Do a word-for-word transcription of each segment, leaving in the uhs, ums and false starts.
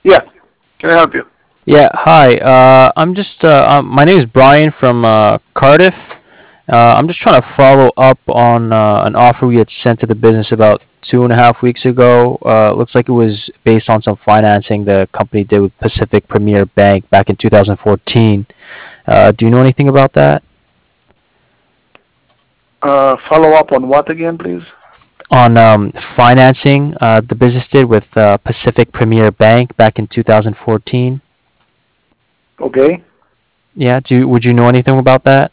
Yeah, can I help you? Yeah, hi. Uh, I'm just uh, um, my name is Brian from uh, Cardiff. Uh, I'm just trying to follow up on uh, an offer we had sent to the business about two and a half weeks ago. Uh, looks like it was based on some financing the company did with Pacific Premier Bank back in two thousand fourteen. Uh, do you know anything about that? Uh, follow up on what again, please? On um, financing uh, the business did with uh, Pacific Premier Bank back in two thousand fourteen. Okay. Yeah, do would you know anything about that?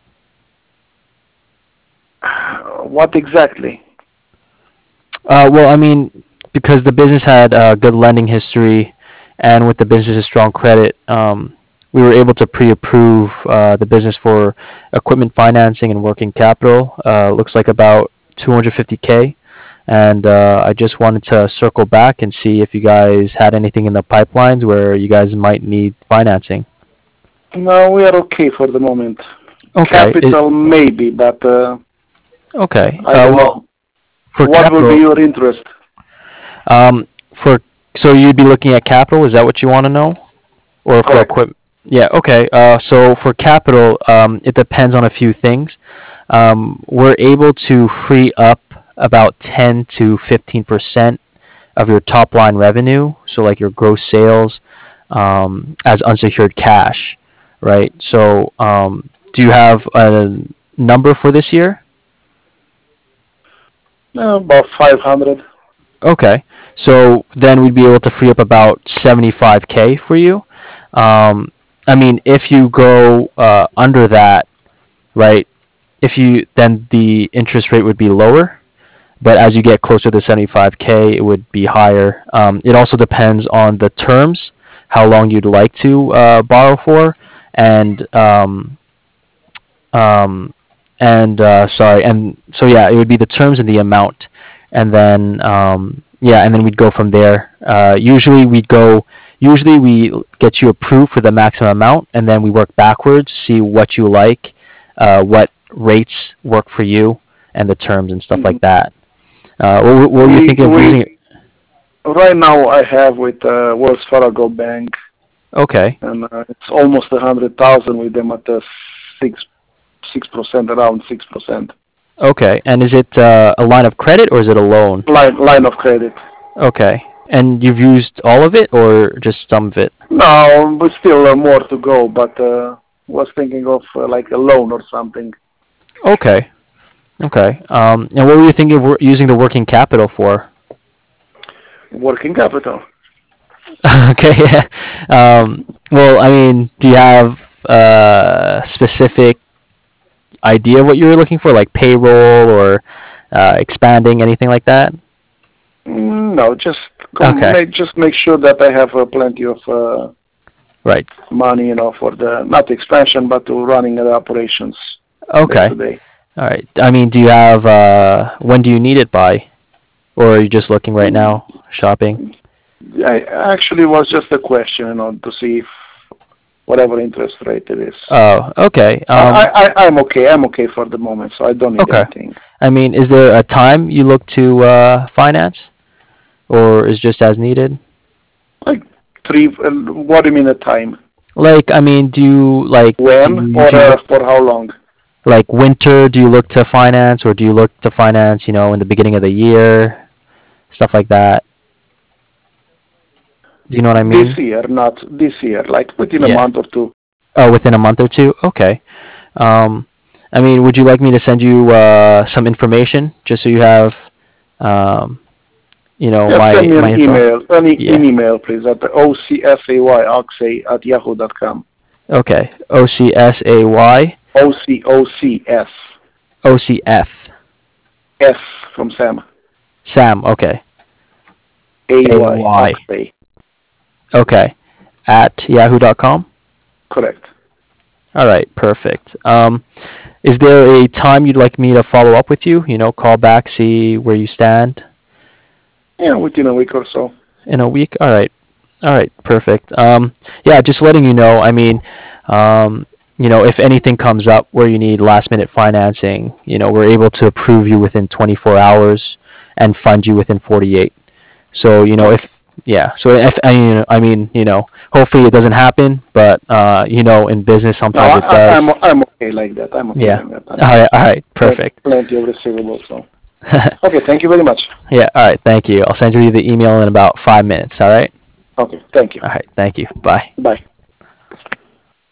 Uh, What exactly? Uh, well, I mean, because the business had uh, good lending history, and with the business's strong credit, um, we were able to pre-approve uh, the business for equipment financing and working capital. Uh, looks like about two hundred fifty k. And uh, I just wanted to circle back and see if you guys had anything in the pipelines where you guys might need financing. No, we are okay for the moment. Okay. Is, Capital maybe, but uh, okay. I Uh, don't well, know. for What will be capital, your interest? um, for so you'd be looking at capital. Is that what you want to know? Or for Correct. equipment. Yeah, okay. Uh, so for capital, um, it depends on a few things. Um, we're able to free up about ten to fifteen percent of your top line revenue, so like your gross sales, um, as unsecured cash, right? So, um, do you have a number for this year? Uh, about five hundred. Okay, so then we'd be able to free up about seventy-five k for you. Um, I mean, if you go uh, under that, right? If you then the interest rate would be lower, but as you get closer to seventy-five k, it would be higher. Um, it also depends on the terms, how long you'd like to uh, borrow for, and um, um, and uh, sorry, and so yeah, it would be the terms and the amount, and then um, yeah, and then we'd go from there. Uh, usually we'd go. Usually we get you approved for the maximum amount, and then we work backwards, see what you like, uh, what rates work for you, and the terms and stuff like Mhm. that. Uh, what, what were you We thinking of using? we right now I have with uh, Wells Fargo Bank, Okay, and uh, it's almost a hundred thousand with them at the six six percent, around six percent okay, and is it uh, a line of credit or is it a loan? line line of credit. Okay, and you've used all of it or just some of it? No, but still uh, more to go. But uh, was thinking of uh, like a loan or something. Okay. Okay. Um, and what were you thinking of wor- using the working capital for? Working capital. Okay. Yeah. Um, well, I mean, do you have a specific idea of what you were looking for, like payroll or uh, expanding, anything like that? Mm, No, just com- Okay. make just make sure that I have uh, plenty of uh, Right. money, you know, for the not expansion, but to running the operations day to Okay. day. All right. I mean, do you have, uh, when do you need it by? Or are you just looking right Mm, now, shopping? I actually was just a question, you know, to see if whatever interest rate it is. Oh, okay. I, Um, I, I- I'm okay. I'm okay for the moment, so I don't need okay. anything. I mean, is there a time you look to uh, finance? Or is just as needed? Like three. Uh, what do you mean a time? Like, I mean, do you like do When you or usually uh, look for how long? like winter? Do you look to finance, or do you look to finance? You know, in the beginning of the year, stuff like that. Do you know what I This mean? year, not this year. Like within a Yeah. month or two. Oh, within a month or two. Okay. Um, I mean, would you like me to send you uh, some information just so you have, um, you know, Yeah, send my me my an info? email. Any an Yeah. email, please, at o c s a y oxay at yahoo dot com. Okay. O C S A Y O C O C S O C F S from Sam. Sam. Okay. A A Y Y. Oxay. Okay. At yahoo dot com. Correct. All right, perfect. Um, is there a time you'd like me to follow up with you? You know, call back, see where you stand Yeah, within a week or so. in a week? All right. All right, perfect. Um, yeah, just letting you know, I mean, um, you know, if anything comes up where you need last minute financing, you know, we're able to approve you within twenty-four hours and fund you within forty-eight. So, you know, Okay. if Yeah. So if I mean, I mean, you know, hopefully it doesn't happen, but uh, you know, in business No, sometimes I, it I, I'm does. I'm okay like that. I'm okay Yeah. like that. All I'm right. All right. plenty, Perfect. plenty of receivables. So okay, thank you very much. Yeah. All right. Thank you. I'll send you the email in about five minutes. All right. Okay, thank you. All right. Thank you. Bye. Bye.